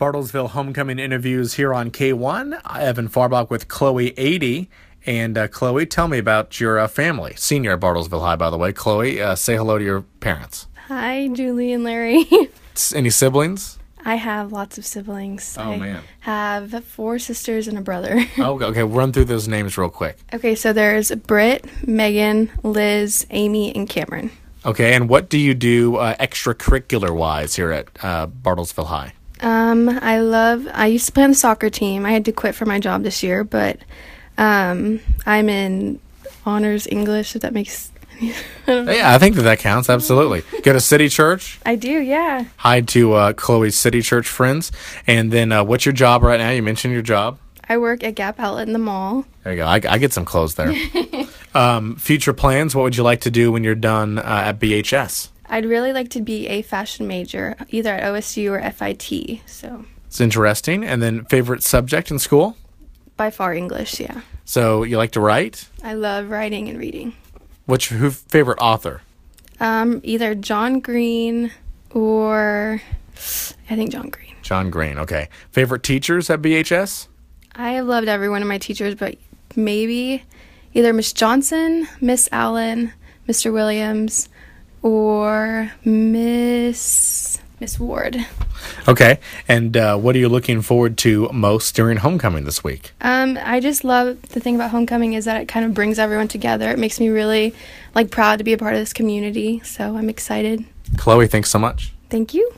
Bartlesville Homecoming Interviews here on K1. Evan Farbach with Chloe 80. And Chloe, tell me about your family. Senior at Bartlesville High, by the way. Chloe, say hello to your parents. Hi, Julie and Larry. Any siblings? I have lots of siblings. Man. I have 4 sisters and a brother. Okay, run through those names real quick. Okay, so there's Britt, Megan, Liz, Amy, and Cameron. Okay, and what do you do extracurricular-wise here at Bartlesville High? I used to play on the soccer team. I had to quit for my job this year, but I'm in honors English, if that makes Yeah, I think that counts, absolutely. Go to City Church? I do, yeah. Hi to Chloe's City Church friends. And then what's your job right now? You mentioned your job. I work at Gap Outlet in the mall. There you go. I get some clothes there. Future plans, what would you like to do when you're done at BHS? I'd really like to be a fashion major, either at OSU or FIT. So It's interesting. And then favorite subject in school? by far English, yeah. So you like to write? I love writing and reading. What's your favorite author? Either John Green or I think John Green. John Green, okay. Favorite teachers at BHS? I have loved every one of my teachers, but maybe either Miss Johnson, Miss Allen, Mr. Williams, or Miss Ward. Okay. And what are you looking forward to most during homecoming this week? I just love the thing about homecoming is that it kind of brings everyone together. It makes me really proud to be a part of this community. So I'm excited. Chloe, thanks so much. Thank you.